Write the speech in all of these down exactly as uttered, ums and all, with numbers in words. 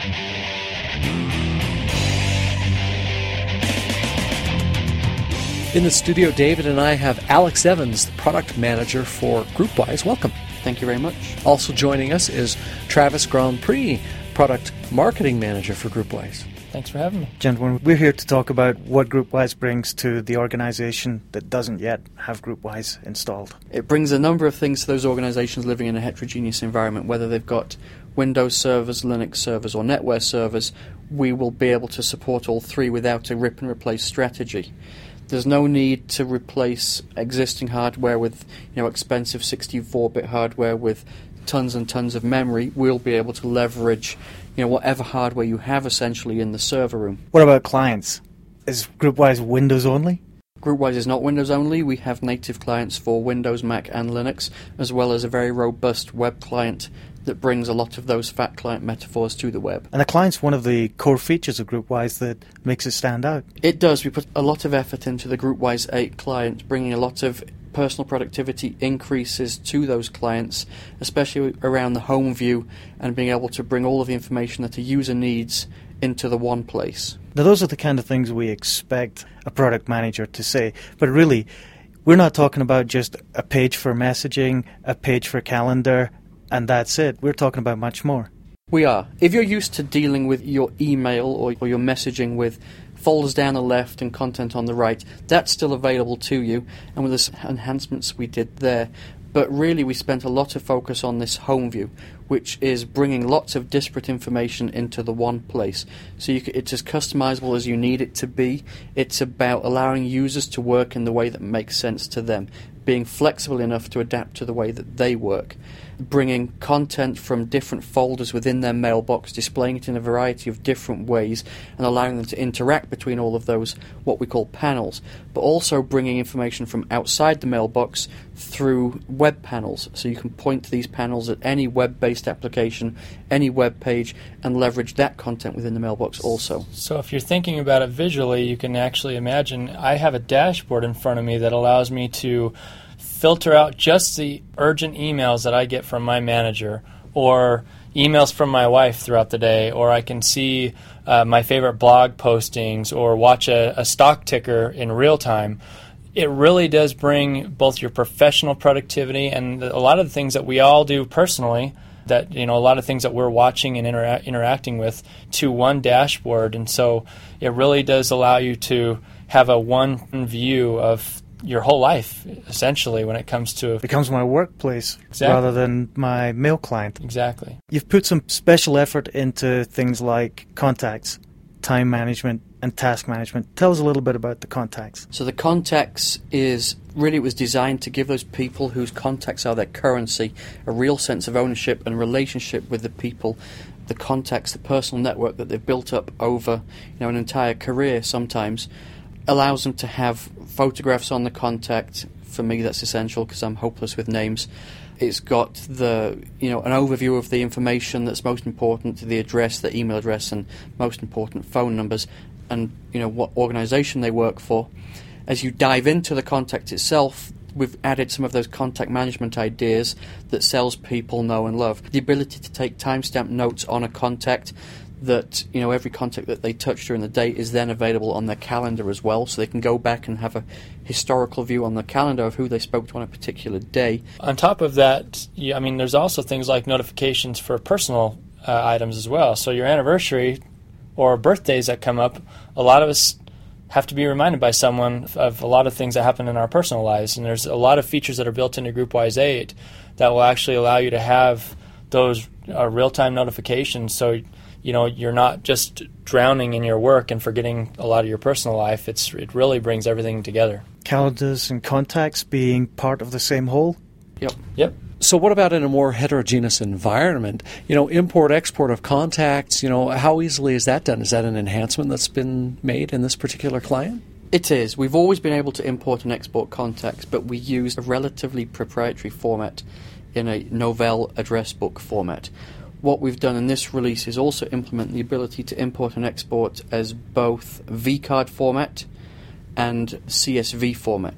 In the studio, David and I have Alex Evans, the product manager for GroupWise. Welcome. Thank you very much. Also joining us is Travis Grand Prix, product marketing manager for GroupWise. Thanks for having me. Gentlemen, we're here to talk about what GroupWise brings to the organization that doesn't yet have GroupWise installed. It brings a number of things to those organizations living in a heterogeneous environment, whether they've got Windows servers, Linux servers, or NetWare servers. We will be able to support all three without a rip and replace strategy. There's no need to replace existing hardware with, you know, expensive sixty-four bit hardware with tons and tons of memory. We'll be able to leverage, you know, whatever hardware you have essentially in the server room. What about clients? Is GroupWise Windows only? GroupWise is not Windows only. We have native clients for Windows, Mac, and Linux, as well as a very robust web client that brings a lot of those fat client metaphors to the web. And the client's one of the core features of GroupWise that makes it stand out. It does. We put a lot of effort into the GroupWise eight client, bringing a lot of personal productivity increases to those clients, especially around the home view and being able to bring all of the information that a user needs into the one place. Now, those are the kind of things we expect a product manager to say, but really, we're not talking about just a page for messaging, a page for calendar, and that's it. We're talking about much more. We are. If you're used to dealing with your email or, or your messaging with folders down the left and content on the right, that's still available to you, and with the enhancements we did there. But really we spent a lot of focus on this home view, which is bringing lots of disparate information into the one place. So you c- it's as customizable as you need it to be. It's about allowing users to work in the way that makes sense to them, being flexible enough to adapt to the way that they work, bringing content from different folders within their mailbox, displaying it in a variety of different ways, and allowing them to interact between all of those, what we call panels, but also bringing information from outside the mailbox through web panels. So you can point to these panels at any web-based application, any web page, and leverage that content within the mailbox also. So if you're thinking about it visually, you can actually imagine I have a dashboard in front of me that allows me to filter out just the urgent emails that I get from my manager, or emails from my wife throughout the day, or I can see uh, my favorite blog postings, or watch a, a stock ticker in real time. It really does bring both your professional productivity and a lot of the things that we all do personally, that, you know, a lot of things that we're watching and intera- interacting with, to one dashboard. And so it really does allow you to have a one view of your whole life, essentially, when it comes to... It becomes my workplace Exactly. rather than my mail client. Exactly. You've put some special effort into things like contacts, time management, and task management. Tell us a little bit about the contacts. So the contacts is really, it was designed to give those people whose contacts are their currency a real sense of ownership and relationship with the people, the contacts, the personal network that they've built up over, you know, an entire career sometimes. Allows them to have photographs on the contact. For me, that's essential because I'm hopeless with names. It's got the, you know, an overview of the information that's most important, the address, the email address, and most important phone numbers, and, you know, what organization they work for. As you dive into the contact itself, we've added some of those contact management ideas that salespeople know and love. The ability to take timestamp notes on a contact, that, you know, every contact that they touch during the day is then available on their calendar as well, so they can go back and have a historical view on the calendar of who they spoke to on a particular day. On top of that, yeah, I mean, there's also things like notifications for personal uh, items as well. So your anniversary or birthdays that come up, a lot of us have to be reminded by someone of a lot of things that happen in our personal lives, and there's a lot of features that are built into GroupWise eight that will actually allow you to have those uh, real-time notifications, so you know, you're not just drowning in your work and forgetting a lot of your personal life. It's it really brings everything together. Calendars and contacts being part of the same whole? Yep. Yep. So what about in a more heterogeneous environment? You know, import, export of contacts, you know, how easily is that done? Is that an enhancement that's been made in this particular client? It is. We've always been able to import and export contacts, but we use a relatively proprietary format in a Novell address book format. What we've done in this release is also implement the ability to import and export as both V card format and C S V format.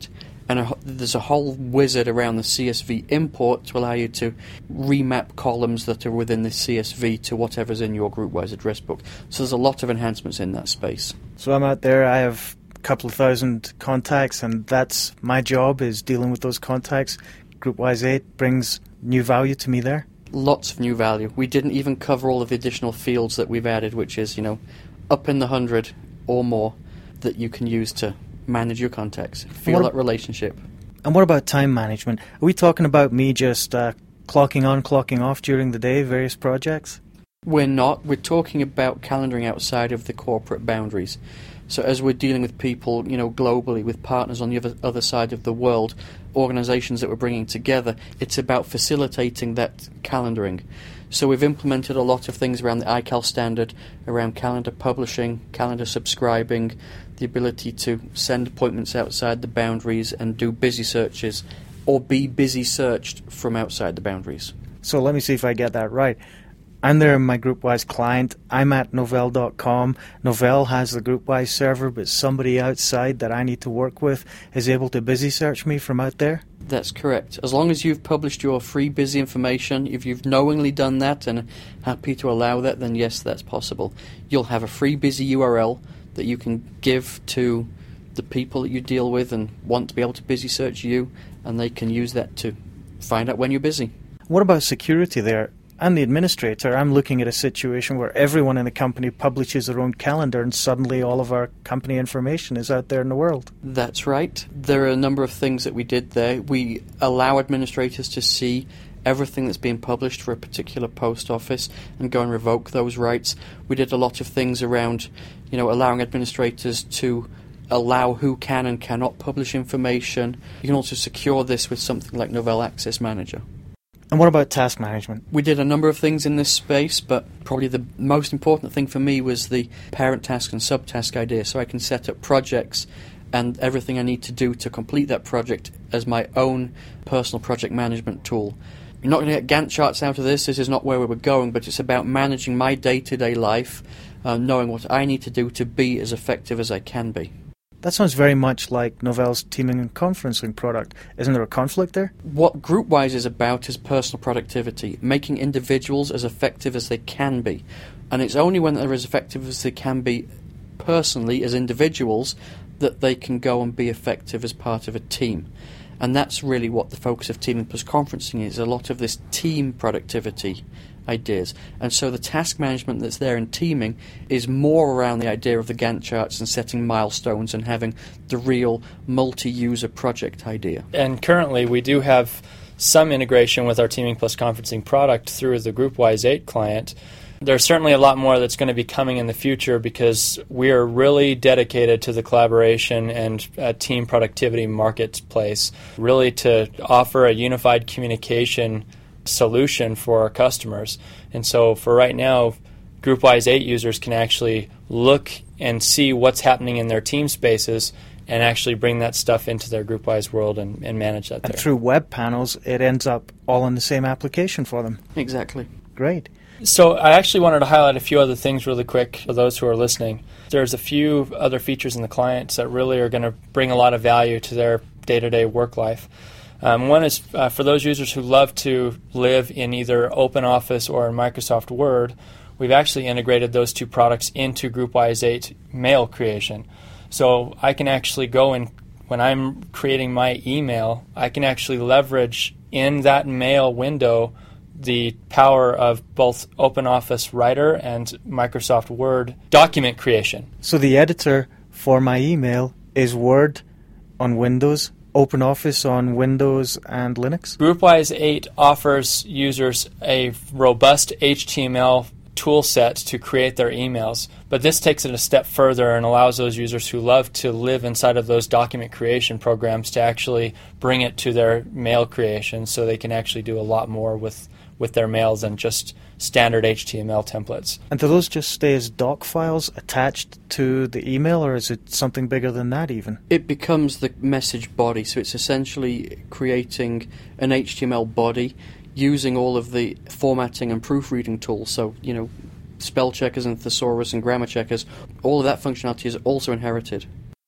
And a, there's a whole wizard around the C S V import to allow you to remap columns that are within the C S V to whatever's in your GroupWise address book. So there's a lot of enhancements in that space. So I'm out there, I have a couple of thousand contacts, and that's my job, is dealing with those contacts. GroupWise eight brings new value to me there. Lots of new value. We didn't even cover all of the additional fields that we've added, which is, you know, up in the hundred or more that you can use to manage your contacts, feel that relationship. And what about time management? Are we talking about me just uh, clocking on, clocking off during the day, various projects? We're not. We're talking about calendaring outside of the corporate boundaries. So as we're dealing with people, you know, globally, with partners on the other, other side of the world, organizations that we're bringing together, it's about facilitating that calendaring. So we've implemented a lot of things around the I C A L standard, around calendar publishing, calendar subscribing, the ability to send appointments outside the boundaries and do busy searches, or be busy searched from outside the boundaries. So let me see if I get that right. I'm there in my GroupWise client. I'm at Novell dot com. Novell has the GroupWise server, but somebody outside that I need to work with is able to busy search me from out there? That's correct. As long as you've published your free busy information, if you've knowingly done that and happy to allow that, then yes, that's possible. You'll have a free busy U R L that you can give to the people that you deal with and want to be able to busy search you, and they can use that to find out when you're busy. What about security there? I'm the administrator. I'm looking at a situation where everyone in the company publishes their own calendar, and suddenly all of our company information is out there in the world. That's right. There are a number of things that we did there. We allow administrators to see everything that's being published for a particular post office and go and revoke those rights. We did a lot of things around, you know, allowing administrators to allow who can and cannot publish information. You can also secure this with something like Novell Access Manager. And what about task management? We did a number of things in this space, but probably the most important thing for me was the parent task and subtask idea, so I can set up projects and everything I need to do to complete that project as my own personal project management tool. You're not going to get Gantt charts out of this. This is not where we were going, but it's about managing my day-to-day life, uh, knowing what I need to do to be as effective as I can be. That sounds very much like Novell's teaming and conferencing product. Isn't there a conflict there? What GroupWise is about is personal productivity, making individuals as effective as they can be. And it's only when they're as effective as they can be personally, as individuals, that they can go and be effective as part of a team. And that's really what the focus of Teaming Plus Conferencing is, a lot of this team productivity ideas. And so the task management that's there in teaming is more around the idea of the Gantt charts and setting milestones and having the real multi-user project idea. And currently we do have some integration with our Teaming Plus Conferencing product through the GroupWise eight client. There's certainly a lot more that's going to be coming in the future because we are really dedicated to the collaboration and uh, team productivity marketplace, really to offer a unified communication solution for our customers. And so for right now, GroupWise eight users can actually look and see what's happening in their team spaces and actually bring that stuff into their GroupWise world and, and manage that there. And through web panels, it ends up all in the same application for them. Exactly. Great. So I actually wanted to highlight a few other things really quick for those who are listening. There's a few other features in the clients that really are going to bring a lot of value to their day-to-day work life. Um, one is uh, for those users who love to live in either OpenOffice or in Microsoft Word, we've actually integrated those two products into GroupWise eight mail creation. So I can actually go and when I'm creating my email, I can actually leverage in that mail window the power of both OpenOffice Writer and Microsoft Word document creation. So the editor for my email is Word on Windows, OpenOffice on Windows and Linux? GroupWise eight offers users a robust H T M L tool set to create their emails, but this takes it a step further and allows those users who love to live inside of those document creation programs to actually bring it to their mail creation so they can actually do a lot more with, with their mails than just standard H T M L templates. And do those just stay as doc files attached to the email, or is it something bigger than that even? It becomes the message body, so it's essentially creating an H T M L body using all of the formatting and proofreading tools. So, you know, spell checkers and thesaurus and grammar checkers, all of that functionality is also inherited.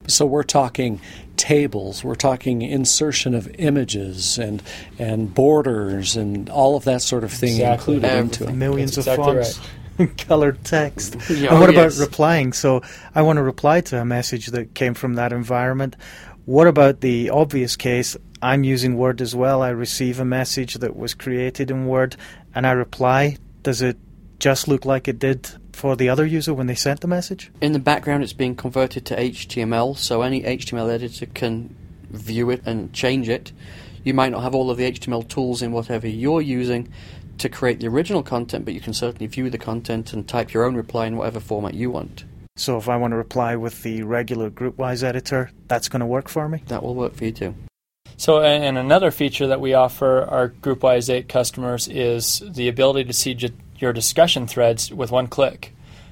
So we're talking tables, we're talking insertion of images and and borders and all of that sort of thing Exactly. included Everything. into it. Millions That's of exactly fonts, colored text. Yeah, and what oh, about yes. replying? So I want to reply to a message that came from that environment. What about the obvious case? I'm using Word as well. I receive a message that was created in Word and I reply. Does it just look like it did for the other user when they sent the message? In the background, it's being converted to H T M L, so any H T M L editor can view it and change it. You might not have all of the H T M L tools in whatever you're using to create the original content, but you can certainly view the content and type your own reply in whatever format you want. So if I want to reply with the regular GroupWise editor, that's going to work for me? That will work for you too. So, and another feature that we offer our GroupWise eight customers is the ability to see j- your discussion threads with one click.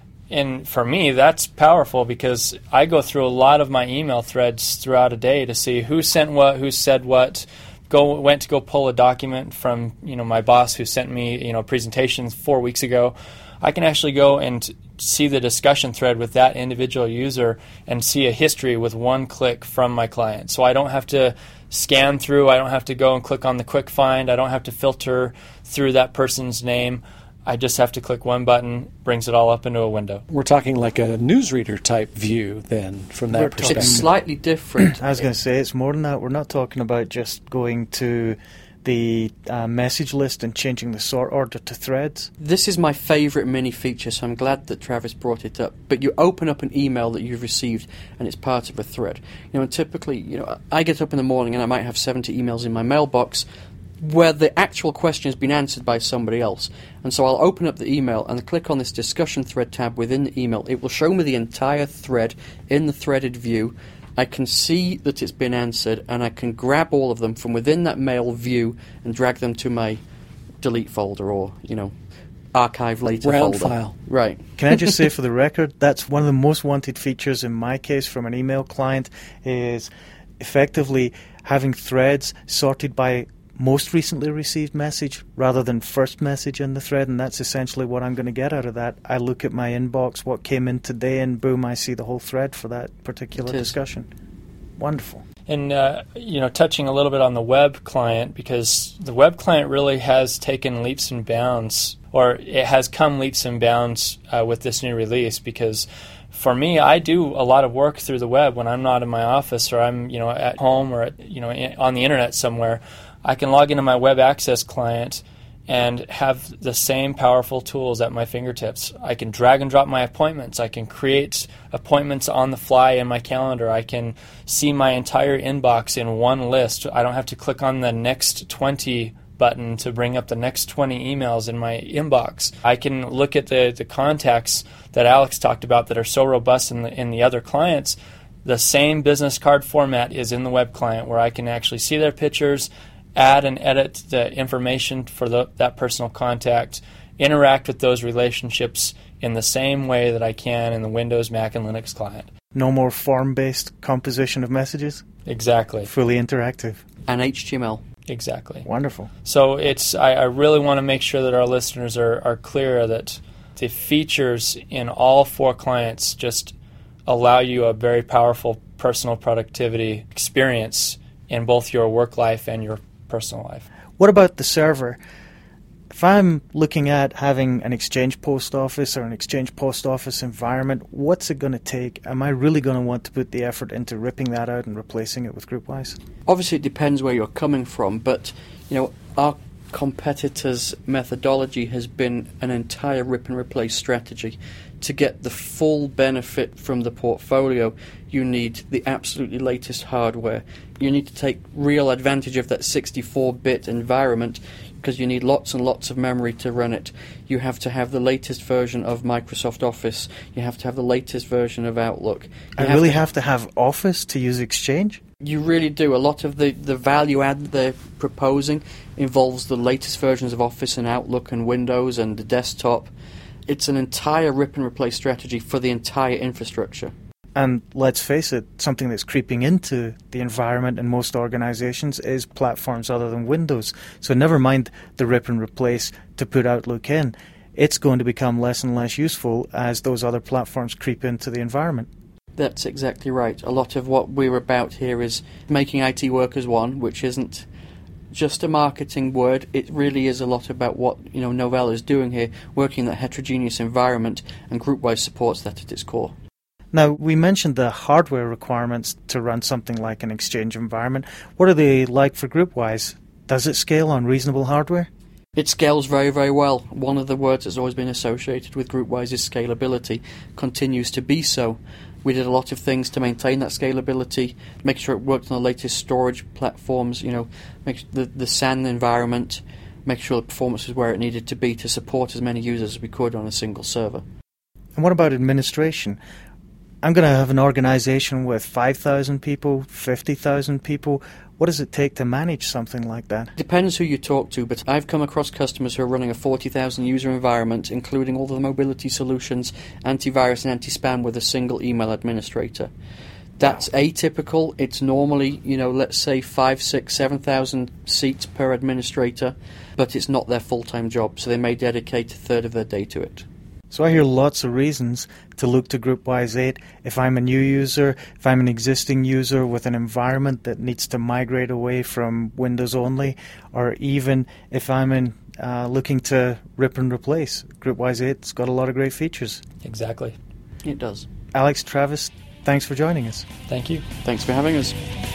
And for me, that's powerful because I go through a lot of my email threads throughout a day to see who sent what, who said what. Go went to go pull a document from you know my boss who sent me you know a presentation four weeks ago. I can actually go and see the discussion thread with that individual user and see a history with one click from my client. So I don't have to scan through. I don't have to go and click on the quick find. I don't have to filter through that person's name. I just have to click one button, brings it all up into a window. We're talking like a newsreader type view then from that We're perspective. It's slightly different. I was going to say it's more than that. We're not talking about just going to the uh, message list and changing the sort order to threads. This is my favourite mini feature, so I'm glad that Travis brought it up. But you open up an email that you've received, and it's part of a thread. You know, and typically, you know, I get up in the morning and I might have seventy emails in my mailbox where the actual question has been answered by somebody else. And so I'll open up the email and click on this discussion thread tab within the email. It will show me the entire thread in the threaded view. I can see that it's been answered, and I can grab all of them from within that mail view and drag them to my delete folder or, you know, archive later Round folder. file. Right. Can I just say for the record, that's one of the most wanted features in my case from an email client is effectively having threads sorted by most recently received message rather than first message in the thread, and that's essentially what I'm going to get out of that. I look at my inbox, what came in today, and boom, I see the whole thread for that particular discussion. Wonderful. And, uh, you know, touching a little bit on the web client, because the web client really has taken leaps and bounds, or it has come leaps and bounds uh, with this new release, because for me, I do a lot of work through the web when I'm not in my office or I'm, you know, at home or, at, you know, in, on the internet somewhere. I can log into my web access client and have the same powerful tools at my fingertips. I can drag and drop my appointments. I can create appointments on the fly in my calendar. I can see my entire inbox in one list. I don't have to click on the next twenty button to bring up the next twenty emails in my inbox. I can look at the, the contacts that Alex talked about that are so robust in the, in the other clients. The same business card format is in the web client where I can actually see their pictures, add and edit the information for the, that personal contact, interact with those relationships in the same way that I can in the Windows, Mac, and Linux client. No more form-based composition of messages? Exactly. Fully interactive. And H T M L. Exactly. Wonderful. So it's I, I really want to make sure that our listeners are, are clear that the features in all four clients just allow you a very powerful personal productivity experience in both your work life and your personal life. What about the server? If I'm looking at having an Exchange Post Office or an Exchange Post Office environment, what's it going to take? Am I really going to want to put the effort into ripping that out and replacing it with GroupWise? Obviously, it depends where you're coming from, but you know, our competitors' methodology has been an entire rip and replace strategy. To get the full benefit from the portfolio, you need the absolutely latest hardware. You need to take real advantage of that sixty-four bit environment because you need lots and lots of memory to run it. You have to have the latest version of Microsoft Office. You have to have the latest version of Outlook. You I have really to have to have Office to use Exchange? You really do. A lot of the, the value add they're proposing involves the latest versions of Office and Outlook and Windows and the desktop. It's an entire rip and replace strategy for the entire infrastructure. And let's face it, something that's creeping into the environment in most organizations is platforms other than Windows. So never mind the rip and replace to put Outlook in. It's going to become less and less useful as those other platforms creep into the environment. That's exactly right. A lot of what we're about here is making I T workers one, which isn't just a marketing word. It really is a lot about what, you know, Novell is doing here, working in that heterogeneous environment, and GroupWise supports that at its core. Now, we mentioned the hardware requirements to run something like an Exchange environment. What are they like for GroupWise? Does it scale on reasonable hardware? It scales very, very well. One of the words that's always been associated with GroupWise is scalability, continues to be so. We did a lot of things to maintain that scalability, make sure it worked on the latest storage platforms, you know, make the, the S A N environment, make sure the performance was where it needed to be to support as many users as we could on a single server. And what about administration? I'm going to have an organization with five thousand people, fifty thousand people. What does it take to manage something like that? Depends who you talk to, but I've come across customers who are running a forty thousand user environment, including all the mobility solutions, antivirus and anti-spam, with a single email administrator. That's atypical. It's normally, you know, let's say five, six, seven thousand seats per administrator, but it's not their full-time job, so they may dedicate a third of their day to it. So I hear lots of reasons to look to GroupWise eight. If I'm a new user, if I'm an existing user with an environment that needs to migrate away from Windows only, or even if I'm in, uh, looking to rip and replace, GroupWise eight's got a lot of great features. Exactly. It does. Alex, Travis, thanks for joining us. Thank you. Thanks for having us.